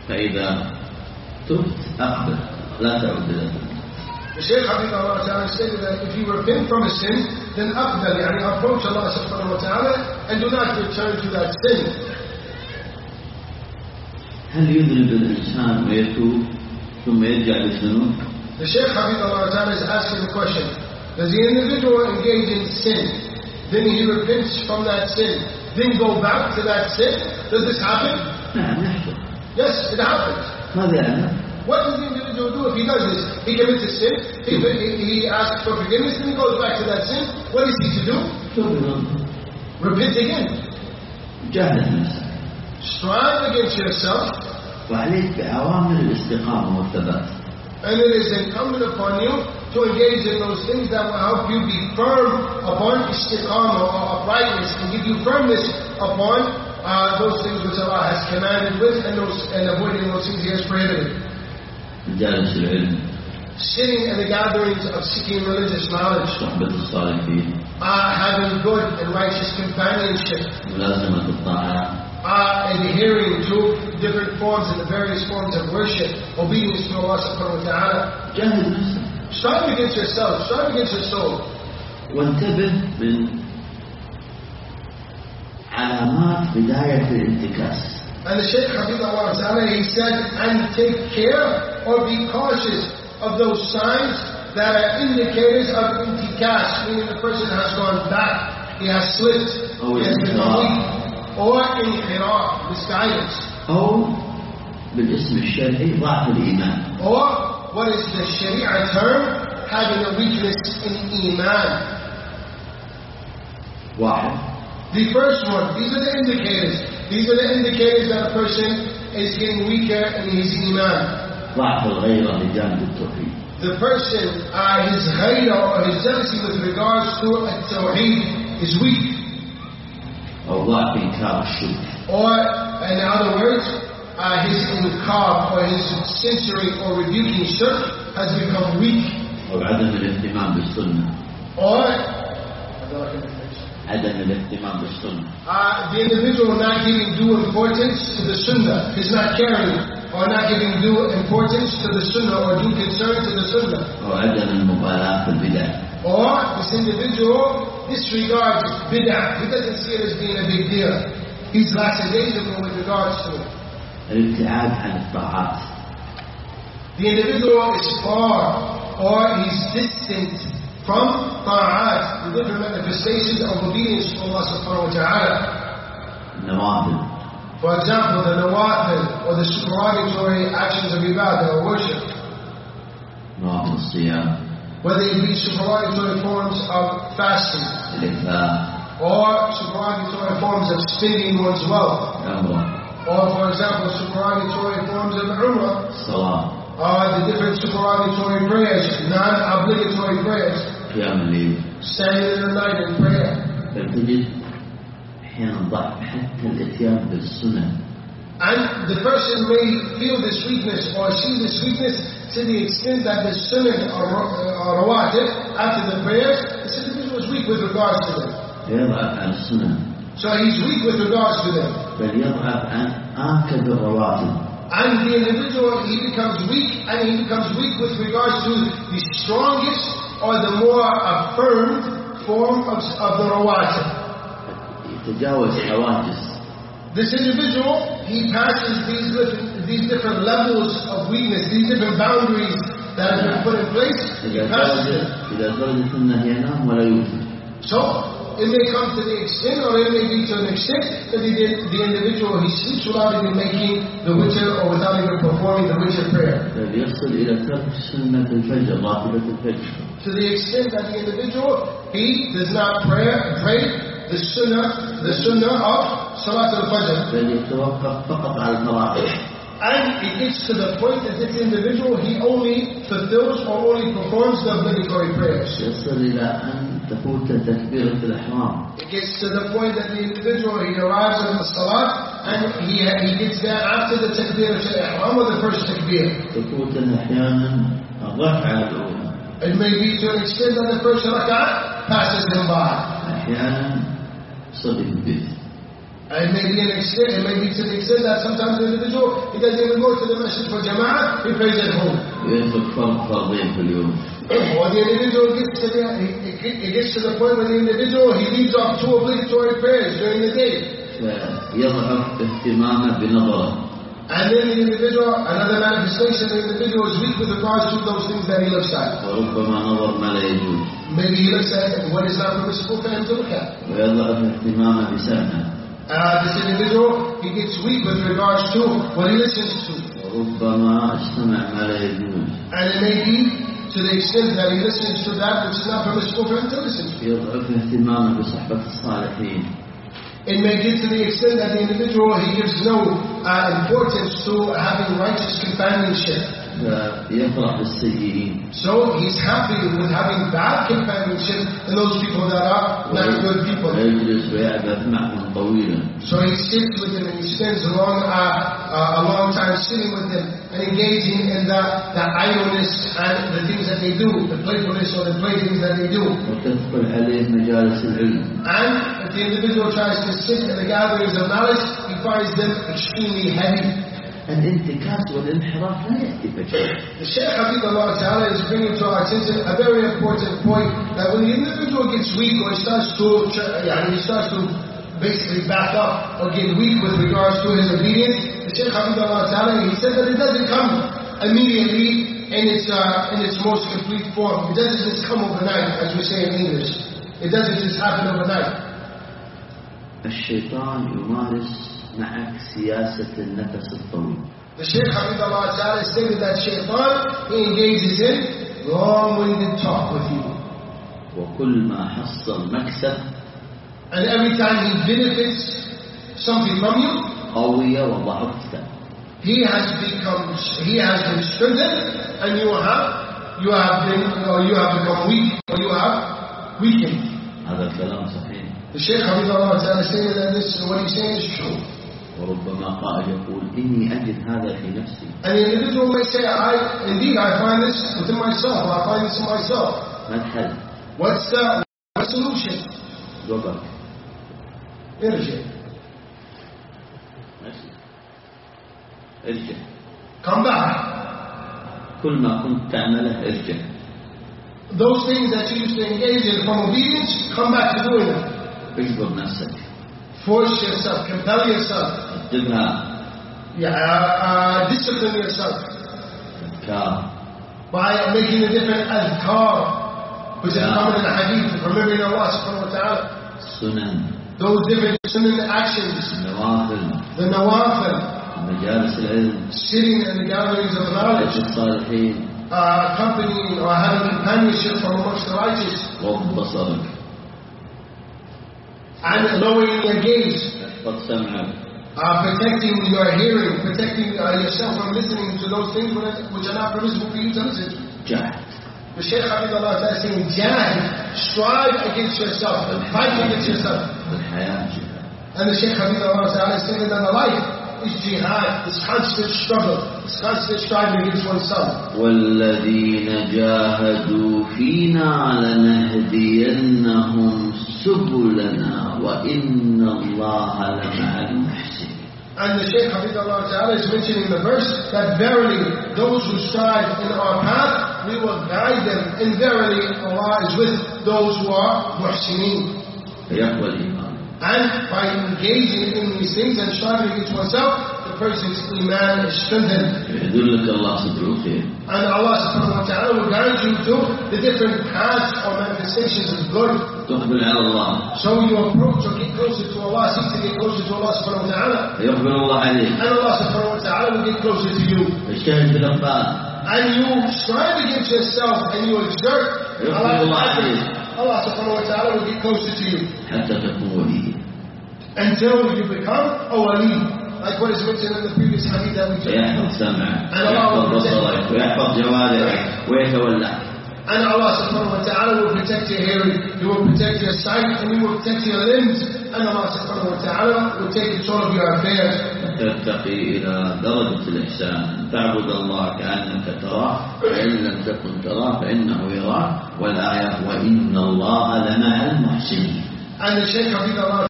فإذا تبت أقبل لا تعود إلى ذنب. The Shaykh Habibullah Ta'ala stated that if you repent from a sin, then أقبل, يعني approach Allah subhanahu wa ta'ala and do not return to that sin. هل يذنب الإنسان ويتوب ثم يرجع للذنوب؟ The Shaykh Habibullah Ta'ala is asking the question, does the individual engage in sin, then he repents from that sin, then go back to that sin? Does this happen? نعم يحصل. Yes, it happens. ماذا يعمل؟ What does the individual do if he does this? He commits a sin, he asks for forgiveness, and he goes back to that sin. What is he to do? Repent again. جاهد نفسك. Strive against yourself. وعليك بأوامر الاستقامة والثبات. And it is incumbent upon you to engage in those things that will help you be firm upon istiqamah or uprightness and give you firmness upon those things which Allah has commanded with and avoiding those things He has prohibited. مجالس العلم. Sitting in the gatherings of seeking religious knowledge. صحبة الصالحين. Having good and righteous companionship. ملازمة الطاعات. Adhering to different forms and the various forms of worship, obedience to Allah subhanahu wa ta'ala. جاهد نفسك. Strive against yourself, strive against your soul. وانتبه من علامات بداية الانتكاس. And the Shaykh Habibullah Ta'ala, he said, and take care or be cautious of those signs that are indicators of intikas, meaning the person has gone back, he has slipped, he has become weak, or inhiraf, misguidance. أو بالاسم الشرعي ضعف الإيمان. Or what is the Sharia term? Having a weakness in Iman. واحد. The first one, these are the indicators. These are the indicators that a person is getting weaker in his Iman. ضعف الغيرة لجانب التوحيد. The person, his ghayra or his jealousy with regards to at-tawheed is weak. أو ضعف إنكار الشرك. Or, in other words, his inkar or his censoring or rebuking shirk has become weak. أو عدم الاهتمام بالسنة. Or, عدم الاهتمام بالسنة. The individual not giving due importance to the sunnah, is not caring or not giving due importance to the sunnah or due concern to the sunnah. أو عدم المبالاة بالبدع. Or this individual disregards bid'ah. He doesn't see it as being a big deal. He's lackadaisical with regards to it. الابتعاد عن الطاعات. The individual is far or he's distant from ta'at, the different manifestations of obedience to Allah subhanahu wa ta'ala. النوافل. For example, the nawafil or the supererogatory actions of ibadah or worship. نوافل الصيام. Whether it be supererogatory forms of fasting. الإنفاق. Or supererogatory forms of spending one's wealth. العمرة. Or for example, supererogatory forms of umrah. الصلاة. The different supererogatory prayers, non-obligatory prayers. قيام الليل. Standing in the night in prayer. بل تجد أحيانا ضعف حتى الإتيان بالسنن. And the person may feel this weakness or see this weakness to the extent that the sunnah or rawatib, after the prayers, this individual is weak with regards to them. يضعف عن السنن. So he's weak with regards to them. بل يضعف عن آكد الرواتب. And the individual, he becomes weak, and he becomes weak with regards to the strongest or the more affirmed form of the rawatib. يتجاوز حواجز. This individual, he passes these different levels of weakness, these different boundaries that have been put in place. He passes them. إذا درجة أنه ينام ولا يوتر. So, it may come to the extent, or it may be to an extent, that the individual, he sleeps without even making the witr or without even performing the witr prayer. يصل إلى ترك سنة الفجر راتبة الفجر. To the extent that the individual, he does not pray the sunnah of Salat al-Fajr. بل يتوقف فقط على الفرائض. And it gets to the point that this individual, he only fulfills or only performs the obligatory prayers. يصل إلى أن تفوت تكبيرة الإحرام. It gets to the point that the individual, he arrives at the Salat, and he gets there after the takbir al-ihram or the first takbir. تفوت أحيانا الركعة الأولى. It may be to an extent that the first rak'ah passes him by. أحيانا صلي في البيت. And it may be to the extent that sometimes the individual, he doesn't even go to the masjid for jama'ah, he prays at home. ويترك فرضين في اليوم. Or the individual gets to the point where the individual, he leaves off 2 obligatory prayers during the day. فيضعف اهتمامه بنظره. And then the individual, another manifestation, the individual is weak with regards to those things that he looks at. وربما نظر ما لا يجوز. Maybe he looks at what is not permissible for him to look at. ويضعف اهتمامه بسمعه. This individual, he gets weak with regards to what he listens to. وربما استمع ما لا يجوز. And it may be to the extent that he listens to that which is not permissible for him to listen to. يضعف اهتمامه بصحبة الصالحين. It may get to the extent that the individual, he gives no importance to having righteous companionship. يفرح بالسيئين. So he's happy with having bad companionship and those people that are not good people. ويجلس ويعبث معهم طويلا. So he sits with them and he spends a long time sitting with them and engaging in the idleness and the things that they do, the playfulness or the playthings that they do. وتدخل عليه مجالس العلم. And if the individual tries to sit in the gatherings of knowledge, he finds them extremely heavy. الانتكاس والانحراف لا يأتي فجأة. The Shaykh Hafidhullah Ta'ala is bringing to our attention a very important point, that when the individual gets weak or he starts to basically back up or get weak with regards to his obedience, the Shaykh Hafidhullah Ta'ala, he said that it doesn't come immediately in its most complete form. It doesn't just come overnight, as we say in English. It doesn't just happen overnight. الشيطان يمارس معك سياسة النفس الطويل. The Shaykh Hafidhullah Ta'ala stated that Shaitan, he engages in long-winded talk with you. وكل ما حصل مكسب. And every time he benefits something from you, قوية وضعفت. he has been strengthened, and you have become weak, or you have weakened. هذا الكلام صحيح. The Shaykh Hafidhullah Ta'ala stated that what he's saying is true. وربما قائل يقول إني أجد هذا في نفسي. And the individual may say, I find this within myself, or I find this in myself. ما الحل؟ What's the solution? جوابك. ارجع. ارجع. Come back. كل ما كنت تعمله ارجع. Those things that you used to engage in from obedience, come back to doing them. اجبر نفسك. Force yourself, compel yourself. ادبها. Discipline yourself. أذكار. By making the different adhkar, which is common in the hadith, remembering Allah subhanahu wa ta'ala. سنن. Those different sunnah actions. نوافل. The nawafil. مجالس العلم. Sitting in the gatherings of knowledge. الصالحين. Accompanying or having companionship from amongst the righteous. غض بصرك. And lowering your gaze. احفظ سمعك. Protecting your hearing, protecting yourself from listening to those things which are not permissible for you to listen to. جاهد. The Shaykh Hafidhullah is saying, jahid, strive against yourself, fight against yourself. الحياة جهاد. And the Shaykh Hafidhullah is saying that the life is jihad, it's constant struggle, it's constant striving against oneself. والذين جاهدوا فينا لنهدينهم سبلنا وإن الله لمع المحسنين. And the Shaykh Hafidhullah is mentioning in the verse that verily those who strive in our path, we will guide them, and verily Allah is with those who are muhsineen. فيقوى الإيمان. And by engaging in these things and striving against oneself, the person's iman is strengthened. يدلك الله سبحانه وتعالى. And Allah subhanahu wa ta'ala will guide you to the different paths or manifestations of good. تقبل على الله. So you approach or get closer to Allah, seek to get closer to Allah subhanahu wa ta'ala. يقبل الله عليك. And Allah subhanahu wa ta'ala will get closer to you. اجتهد بالأخبار. And you strive against yourself and you exert. يقبل الله عليك. Allah subhanahu wa ta'ala will get closer to you. حتى تكون وليا. Until you become a wali. Like what is mentioned in the previous hadith that we just ويحفظ سمعك ويحفظ بصرك ويحفظ جوارحك ويتولى. And Allah subhanahu wa ta'ala will protect your hearing, He will protect your sight, and He will protect your limbs. And Allah subhanahu wa ta'ala will take control of your affairs. ترتقي إلى درجة الإحسان، تعبد الله كأنك تراه، فإن لم تكن تراه فإنه يراك، والآية وإن الله لمع المحسنين. And the Shaykh Hafidhullah